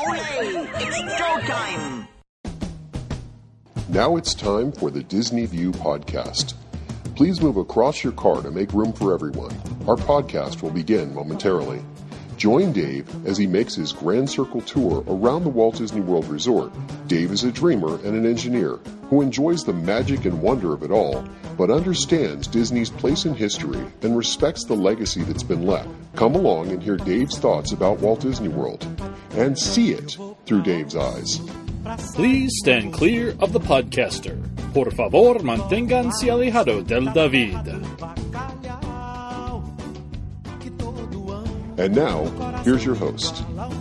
Olé! It's showtime! Now it's time for the Disney View podcast. Please move across your car to make room for everyone. Our podcast will begin momentarily. Join Dave as he makes his Grand Circle tour around the Walt Disney World Resort. Dave is a dreamer and an engineer who enjoys the magic and wonder of it all, but understands Disney's place in history and respects the legacy that's been left. Come along and hear Dave's thoughts about Walt Disney World and see it through Dave's eyes. Please stand clear of the podcaster. Por favor, manténganse alejado del David. And now, here's your host.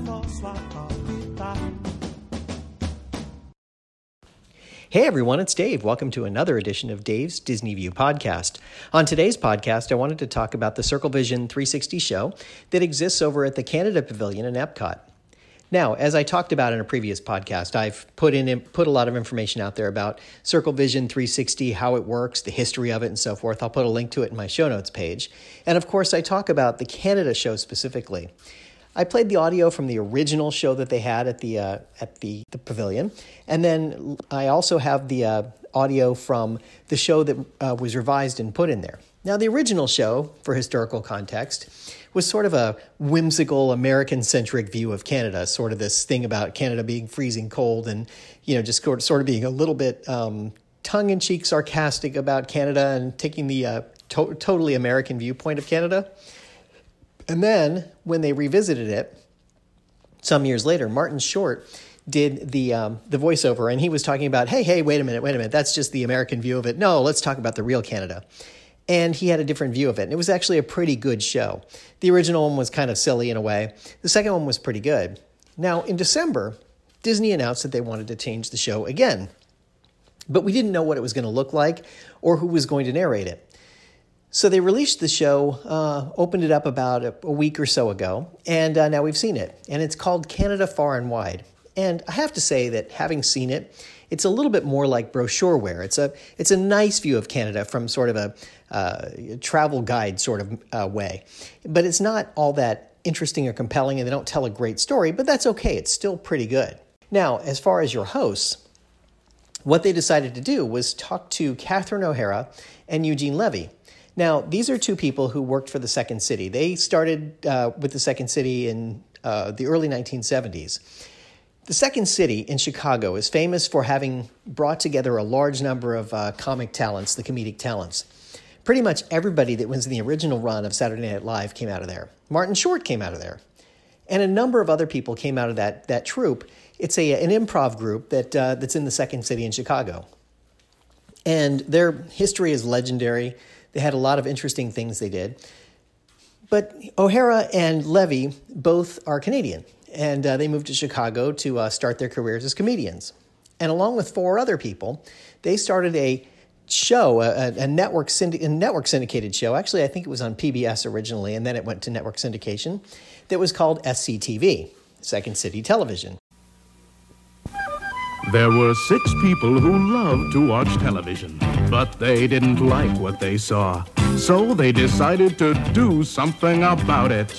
Hey everyone, it's Dave. Welcome to another edition of Dave's Disney View podcast. On today's podcast, I wanted to talk about the Circle Vision 360 show that exists over at the Canada Pavilion in Epcot. Now, as I talked about in a previous podcast, I've put a lot of information out there about Circle Vision 360, how it works, the history of it, and so forth. I'll put a link to it in my show notes page. And of course, I talk about the Canada show specifically. I played the audio from the original show that they had at the pavilion, and then I also have the audio from the show that was revised and put in there. Now, the original show, for historical context, was sort of a whimsical American-centric view of Canada, sort of this thing about Canada being freezing cold and, just sort of being a little bit tongue-in-cheek sarcastic about Canada and taking the totally American viewpoint of Canada. And then when they revisited it some years later, Martin Short did the voiceover, and he was talking about, hey, wait a minute, that's just the American view of it. No, let's talk about the real Canada. And he had a different view of it, and it was actually a pretty good show. The original one was kind of silly in a way. The second one was pretty good. Now, in December, Disney announced that they wanted to change the show again, but we didn't know what it was going to look like or who was going to narrate it. So they released the show, opened it up about a week or so ago, and now we've seen it. And it's called Canada Far and Wide. And I have to say that having seen it, it's a little bit more like brochureware. It's a nice view of Canada from sort of a travel guide sort of way. But it's not all that interesting or compelling, and they don't tell a great story, but that's okay. It's still pretty good. Now, as far as your hosts, what they decided to do was talk to Catherine O'Hara and Eugene Levy. Now, these are two people who worked for the Second City. They started with the Second City in the early 1970s. The Second City in Chicago is famous for having brought together a large number of comic talents, the comedic talents. Pretty much everybody that was in the original run of Saturday Night Live came out of there. Martin Short came out of there. And a number of other people came out of that troupe. It's an improv group that's in the Second City in Chicago. And their history is legendary. They had a lot of interesting things they did. But O'Hara and Levy both are Canadian, and they moved to Chicago to start their careers as comedians. And along with four other people, they started a show, a network syndicated show. Actually, I think it was on PBS originally, and then it went to network syndication, that was called SCTV, Second City Television. There were 6 people who loved to watch television, but they didn't like what they saw. So they decided to do something about it.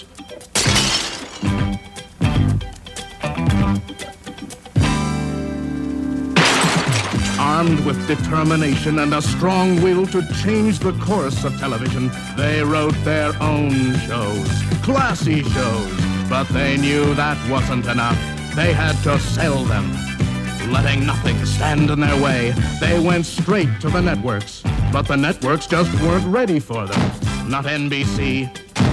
Armed with determination and a strong will to change the course of television, they wrote their own shows, classy shows. But they knew that wasn't enough. They had to sell them. Letting nothing stand in their way, they went straight to the networks. But the networks just weren't ready for them. Not NBC,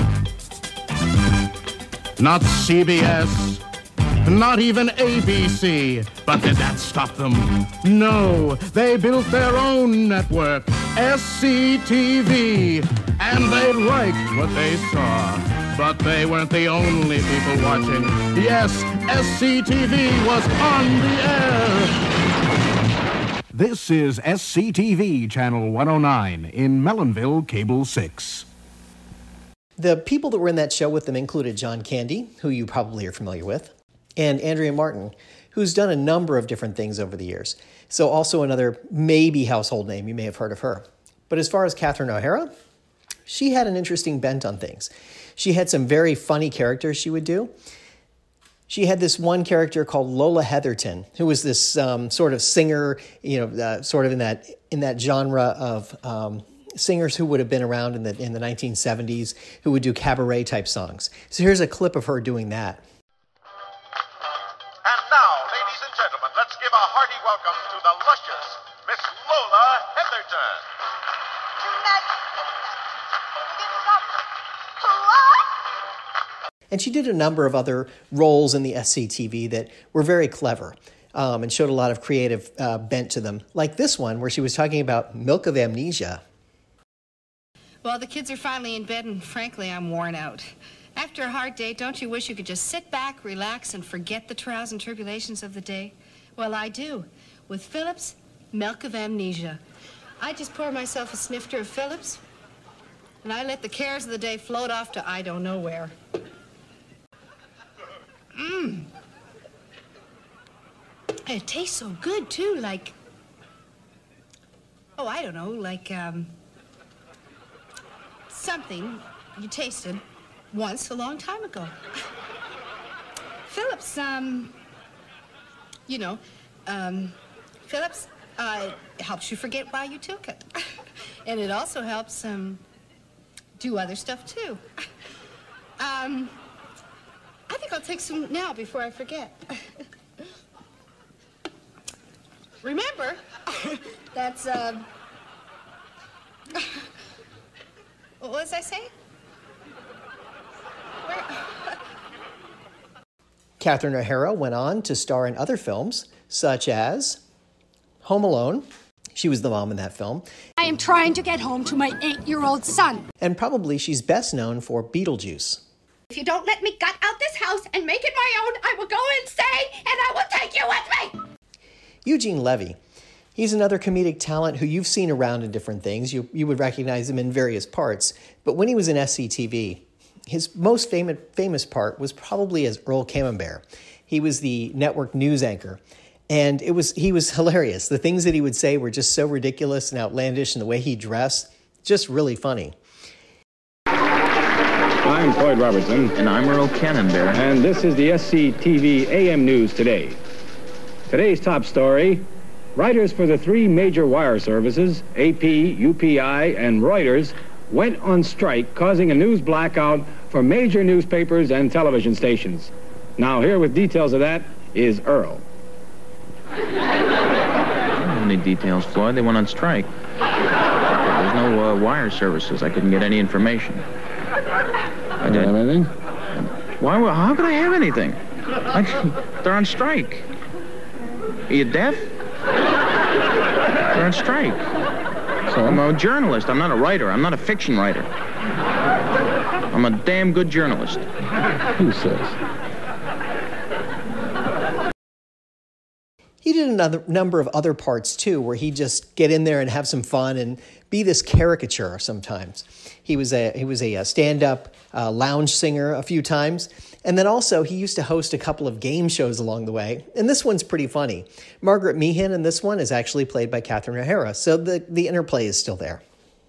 not CBS, not even ABC. But did that stop them? No, they built their own network, SCTV, and they liked what they saw. But they weren't the only people watching. Yes, SCTV was on the air. This is SCTV Channel 109 in Mellonville, Cable 6. The people that were in that show with them included John Candy, who you probably are familiar with, and Andrea Martin, who's done a number of different things over the years. So also another maybe household name. You may have heard of her. But as far as Catherine O'Hara, she had an interesting bent on things. She had some very funny characters she would do. She had this one character called Lola Heatherton, who was this sort of singer, sort of in that genre of singers who would have been around in the 1970s, who would do cabaret type songs. So here's a clip of her doing that. And now, ladies and gentlemen, let's give a hearty welcome to the luscious Miss Lola Heatherton. And she did a number of other roles in the SCTV that were very clever and showed a lot of creative bent to them, like this one where she was talking about Milk of Amnesia. Well, the kids are finally in bed, and frankly, I'm worn out. After a hard day, don't you wish you could just sit back, relax, and forget the trials and tribulations of the day? Well, I do. With Phillips, Milk of Amnesia. I just pour myself a snifter of Phillips, and I let the cares of the day float off to I don't know where. It tastes so good, too, like... Oh, I don't know, like, something you tasted once a long time ago. Phillips, Phillips, helps you forget why you took it. And it also helps, do other stuff, too. I think I'll take some now before I forget. Remember, that's, what was I saying? Catherine O'Hara went on to star in other films, such as Home Alone. She was the mom in that film. I am trying to get home to my 8-year-old son. And probably she's best known for Beetlejuice. If you don't let me gut out this house and make it my own, I will go insane and I will take you with me. Eugene Levy. He's another comedic talent who you've seen around in different things. You would recognize him in various parts. But when he was in SCTV, his most famous part was probably as Earl Camembert. He was the network news anchor. And he was hilarious. The things that he would say were just so ridiculous and outlandish, and the way he dressed, just really funny. I'm Floyd Robertson. And I'm Earl Camembert. And this is the SCTV AM News Today. Today's top story: writers for the three major wire services, AP, UPI, and Reuters, went on strike, causing a news blackout for major newspapers and television stations. Now, here with details of that is Earl. I don't have any details, Floyd. They went on strike. There's no wire services. I couldn't get any information. I didn't have anything? Why? How could I have anything? They're on strike. Are you deaf? They're on strike. So? I'm a journalist. I'm not a writer. I'm not a fiction writer. I'm a damn good journalist. Who says? He did a number of other parts, too, where he'd just get in there and have some fun and be this caricature sometimes. He was a stand-up lounge singer a few times. And then also, he used to host a couple of game shows along the way. And this one's pretty funny. Margaret Meehan in this one is actually played by Catherine O'Hara. So the interplay is still there.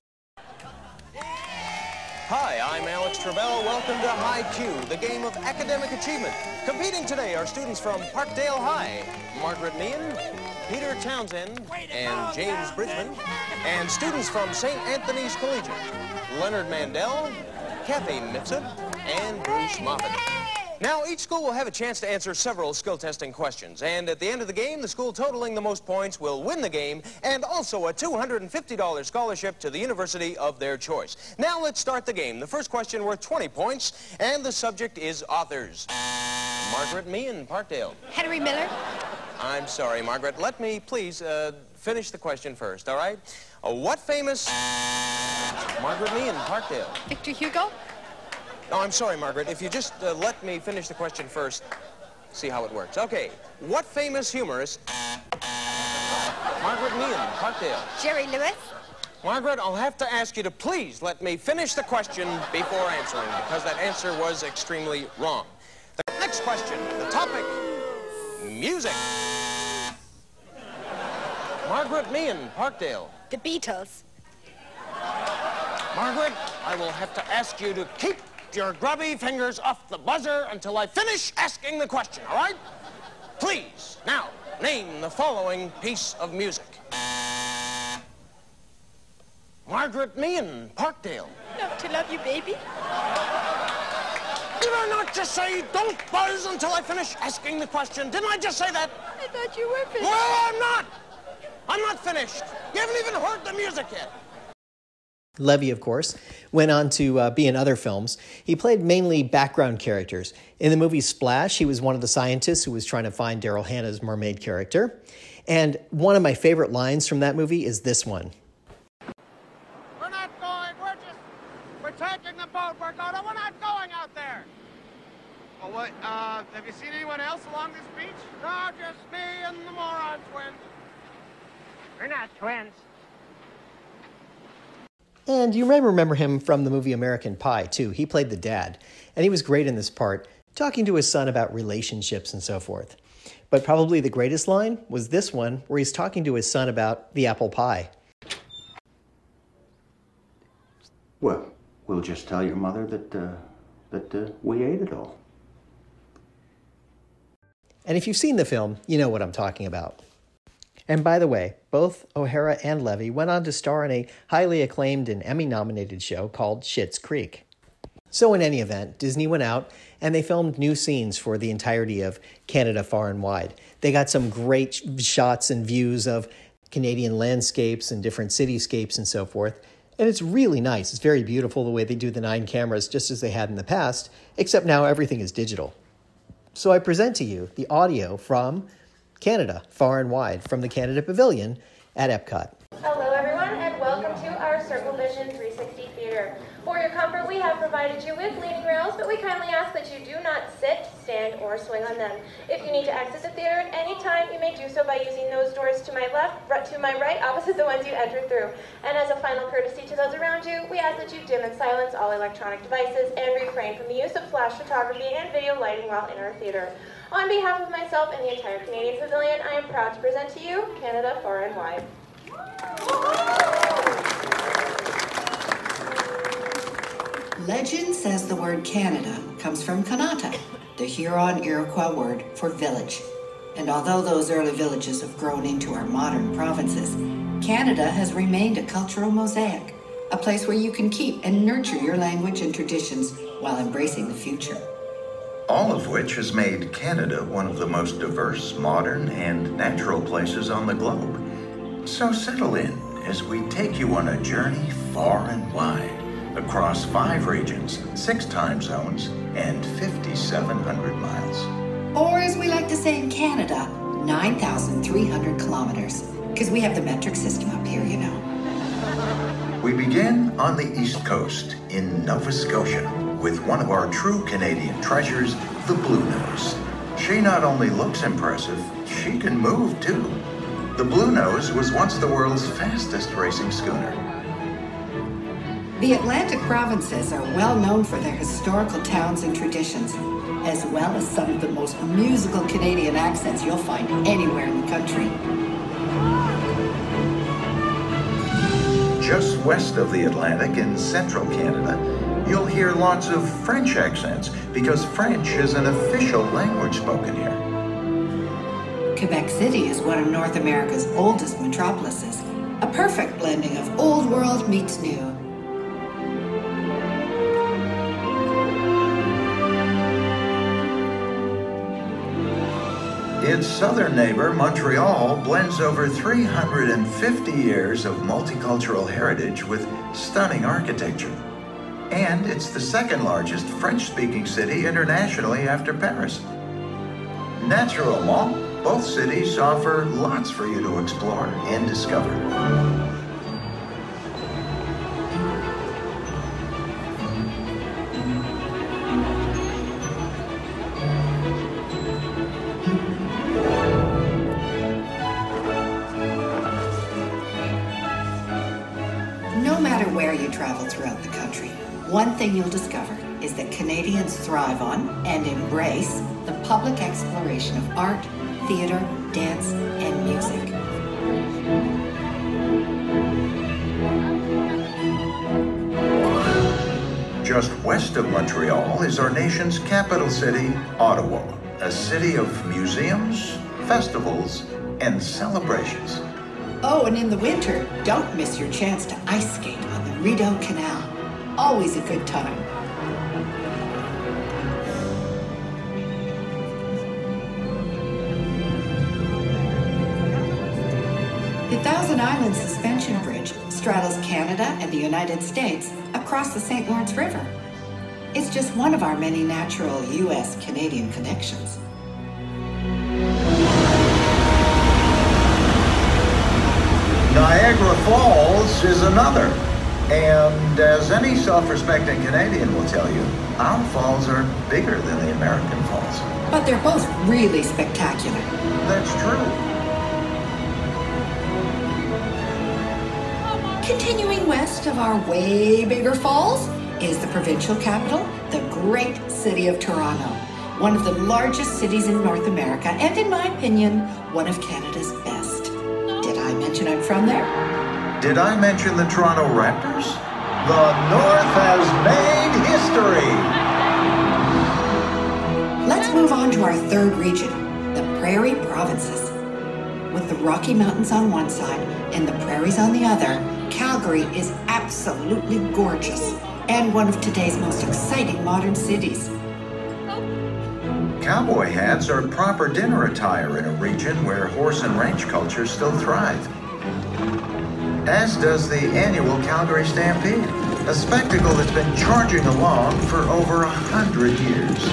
Hi, I'm Alex Travell. Welcome to High Q, the game of academic achievement. Competing today are students from Parkdale High, Margaret Meehan, Peter Townsend, and James Bridgman, and students from St. Anthony's Collegiate, Leonard Mandel, Kathy Mifsud, and Bruce Moffat. Now, each school will have a chance to answer several skill testing questions, and at the end of the game, the school totaling the most points will win the game, and also a $250 scholarship to the university of their choice. Now, let's start the game. The first question worth 20 points, and the subject is authors. Margaret Meehan, Parkdale. Henry Miller. I'm sorry, Margaret. Let me please finish the question first, all right? What famous... Margaret Meehan, Parkdale. Victor Hugo. Oh, I'm sorry, Margaret. If you just let me finish the question first, see how it works. Okay. What famous humorist... Margaret Meehan, Parkdale. Jerry Lewis. Margaret, I'll have to ask you to please let me finish the question before answering, because that answer was extremely wrong. The next question, the topic, music. Margaret Meehan, Parkdale. The Beatles. Margaret, I will have to ask you to keep keep your grubby fingers off the buzzer until I finish asking the question, all right? Please, now, name the following piece of music. Margaret Meehan, Parkdale. Love to love you, baby. Did I not just say don't buzz until I finish asking the question? Didn't I just say that? I thought you were finished. Well, I'm not. I'm not finished. You haven't even heard the music yet. Levy, of course, went on to be in other films. He played mainly background characters. In the movie Splash, he was one of the scientists who was trying to find Daryl Hannah's mermaid character. And one of my favorite lines from that movie is this one. We're not going. We're taking the boat. We're not going out there. Well, what, have you seen anyone else along this beach? No, just me and the moron twins. We're not twins. And you may remember him from the movie American Pie, too. He played the dad, and he was great in this part, talking to his son about relationships and so forth. But probably the greatest line was this one, where he's talking to his son about the apple pie. Well, we'll just tell your mother that we ate it all. And if you've seen the film, you know what I'm talking about. And by the way, both O'Hara and Levy went on to star in a highly acclaimed and Emmy-nominated show called Schitt's Creek. So in any event, Disney went out and they filmed new scenes for the entirety of Canada Far and Wide. They got some great shots and views of Canadian landscapes and different cityscapes and so forth. And it's really nice. It's very beautiful the way they do the 9 cameras just as they had in the past, except now everything is digital. So I present to you the audio from Canada Far and Wide from the Canada Pavilion at Epcot. Hello everyone and welcome to our Circle Vision 360 Theater. For your comfort, we have provided you with leaning rails, but we kindly ask that you do not sit, stand, or swing on them. If you need to exit the theater at any time, you may do so by using those doors to my left, to my right, opposite the ones you entered through. And as a final courtesy to those around you, we ask that you dim and silence all electronic devices and refrain from the use of flash photography and video lighting while in our theater. On behalf of myself and the entire Canadian Pavilion, I am proud to present to you Canada Far and Wide. Legend says the word Canada comes from Kanata, the Huron-Iroquois word for village. And although those early villages have grown into our modern provinces, Canada has remained a cultural mosaic, a place where you can keep and nurture your language and traditions while embracing the future. All of which has made Canada one of the most diverse, modern, and natural places on the globe. So settle in as we take you on a journey far and wide, across 5 regions, 6 time zones, and 5,700 miles. Or as we like to say in Canada, 9,300 kilometers, because we have the metric system up here, you know. We begin on the East Coast in Nova Scotia with one of our true Canadian treasures, the Bluenose. She not only looks impressive, she can move too. The Bluenose was once the world's fastest racing schooner. The Atlantic provinces are well known for their historical towns and traditions, as well as some of the most musical Canadian accents you'll find anywhere in the country. Just west of the Atlantic in central Canada, you'll hear lots of French accents because French is an official language spoken here. Quebec City is one of North America's oldest metropolises, a perfect blending of old world meets new. Its southern neighbor, Montreal, blends over 350 years of multicultural heritage with stunning architecture. And it's the second largest French-speaking city internationally after Paris. Naturellement, both cities offer lots for you to explore and discover. No matter where you travel throughout the country, one thing you'll discover is that Canadians thrive on and embrace the public exploration of art, theater, dance, and music. Just west of Montreal is our nation's capital city, Ottawa, a city of museums, festivals, and celebrations. Oh, and in the winter, don't miss your chance to ice skate on the Rideau Canal. Always a good time. The Thousand Islands Suspension Bridge straddles Canada and the United States across the St. Lawrence River. It's just one of our many natural U.S.-Canadian connections. Niagara Falls is another. And as any self-respecting Canadian will tell you, our falls are bigger than the American Falls. But they're both really spectacular. That's true. Continuing west of our way bigger falls is the provincial capital, the great city of Toronto, one of the largest cities in North America, and in my opinion, one of Canada's best. Did I mention I'm from there? Did I mention the Toronto Raptors? The North has made history! Let's move on to our third region, the Prairie Provinces. With the Rocky Mountains on one side and the prairies on the other, Calgary is absolutely gorgeous and one of today's most exciting modern cities. Cowboy hats are proper dinner attire in a region where horse and ranch culture still thrive. As does the annual Calgary Stampede, a spectacle that's been charging along for over 100 years.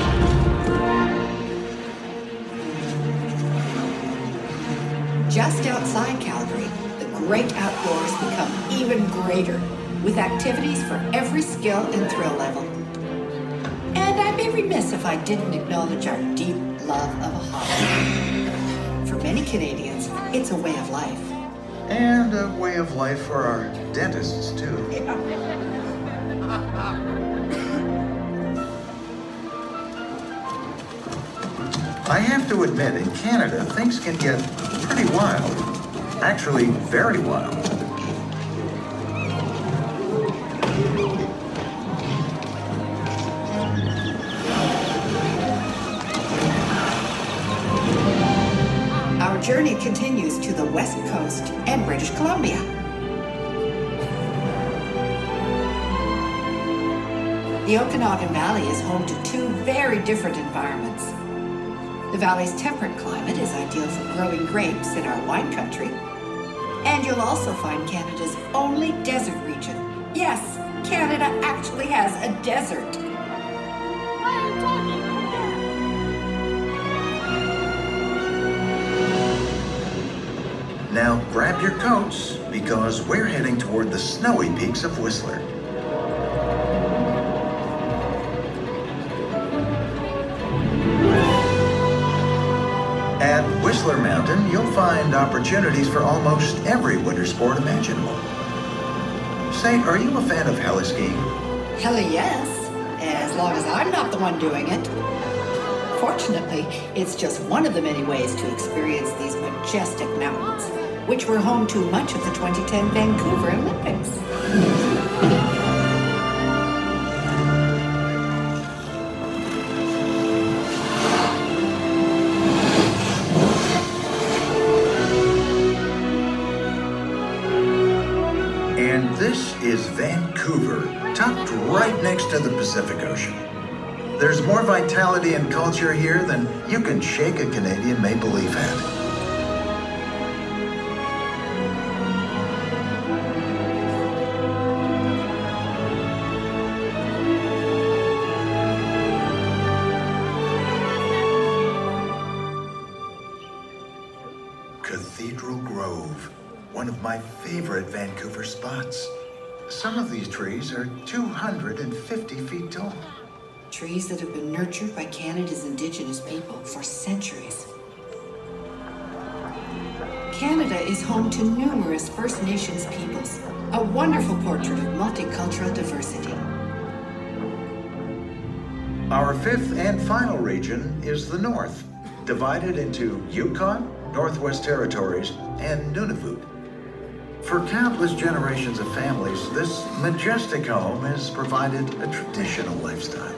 Just outside Calgary, the great outdoors become even greater, with activities for every skill and thrill level. And I'd be remiss if I didn't acknowledge our deep love of a hobby. For many Canadians, it's a way of life. And a way of life for our dentists, too. I have to admit, in Canada, things can get pretty wild. Actually, very wild. Our journey continues to the West Coast and British Columbia. The Okanagan Valley is home to two very different environments. The valley's temperate climate is ideal for growing grapes in our wine country. And you'll also find Canada's only desert region. Yes, Canada actually has a desert. Now grab your coats, because we're heading toward the snowy peaks of Whistler. At Whistler Mountain, you'll find opportunities for almost every winter sport imaginable. Say, are you a fan of heli-skiing? Hell yes, as long as I'm not the one doing it. Fortunately, it's just one of the many ways to experience these majestic mountains, which were home to much of the 2010 Vancouver Olympics. And this is Vancouver, tucked right next to the Pacific Ocean. There's more vitality and culture here than you can shake a Canadian make-believe hat. Cathedral Grove, one of my favorite Vancouver spots. Some of these trees are 250 feet tall. Trees that have been nurtured by Canada's Indigenous people for centuries. Canada is home to numerous First Nations peoples, a wonderful portrait of multicultural diversity. Our fifth and final region is the North, divided into Yukon, Northwest Territories, and Nunavut. For countless generations of families, this majestic home has provided a traditional lifestyle.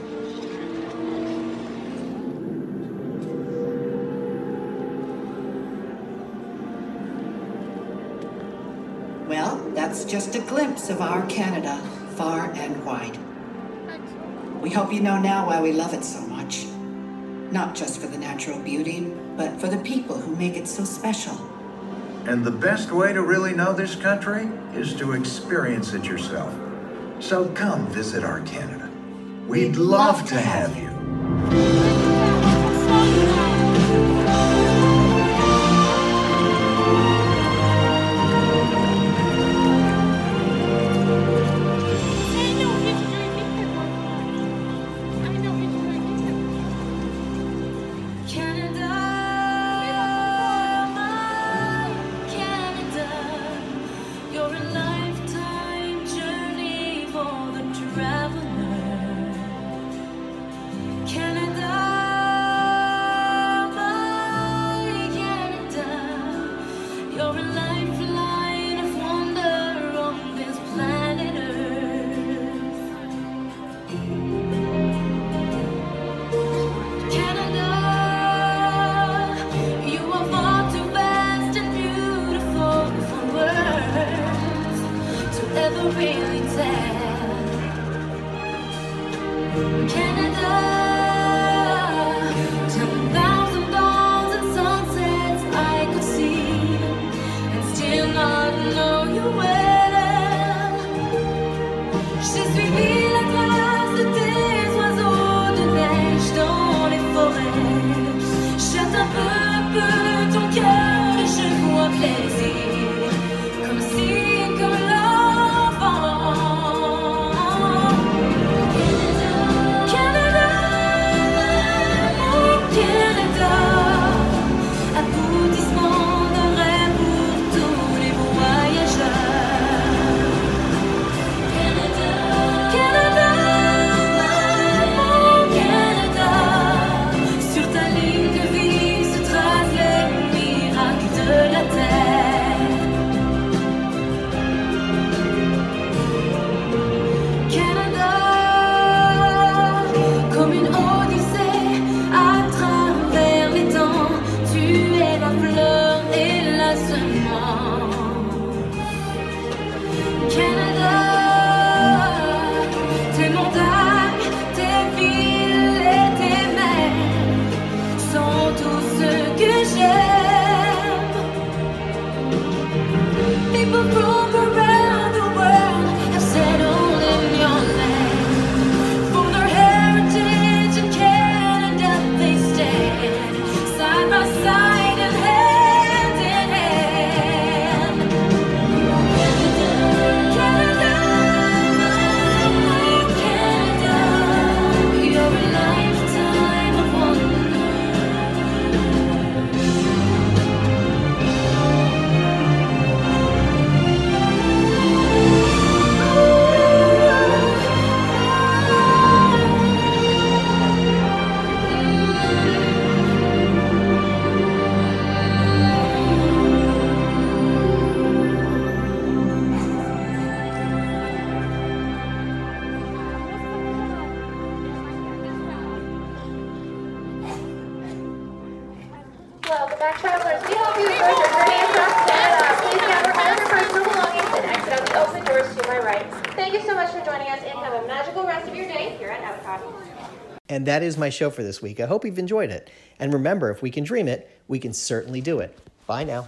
Well, that's just a glimpse of our Canada, far and wide. We hope you know now why we love it so much. Not just for the natural beauty, but for the people who make it so special. And the best way to really know this country is to experience it yourself. So come visit our Canada. We'd love to have you. Welcome back, travelers. We hope you enjoyed your journey across Canada. Please gather all your personal belongings and exit out the open doors to my right. Thank you so much for joining us, and have a magical rest of your day here at Epcot. And that is my show for this week. I hope you've enjoyed it. And remember, if we can dream it, we can certainly do it. Bye now.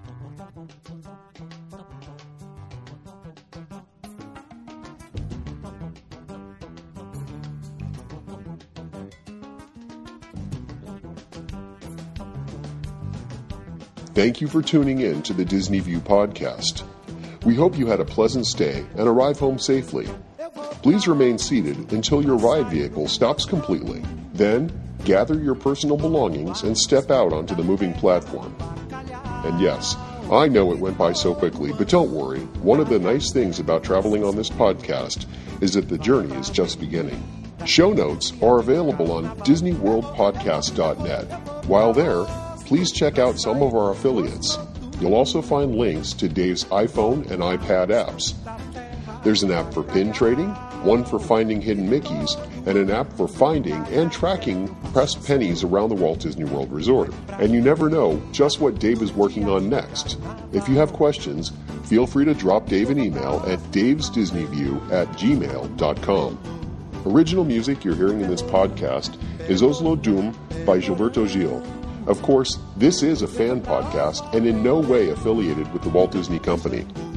Thank you for tuning in to the Disney View podcast. We hope you had a pleasant stay and arrive home safely. Please remain seated until your ride vehicle stops completely. Then, gather your personal belongings and step out onto the moving platform. And yes, I know it went by so quickly, but don't worry. One of the nice things about traveling on this podcast is that the journey is just beginning. Show notes are available on DisneyWorldPodcast.net. While there, please check out some of our affiliates. You'll also find links to Dave's iPhone and iPad apps. There's an app for pin trading, one for finding hidden Mickeys, and an app for finding and tracking pressed pennies around the Walt Disney World Resort. And you never know just what Dave is working on next. If you have questions, feel free to drop Dave an email at davesdisneyview@gmail.com. Original music you're hearing in this podcast is Oslo Doom by Gilberto Gil. Of course, this is a fan podcast and in no way affiliated with the Walt Disney Company.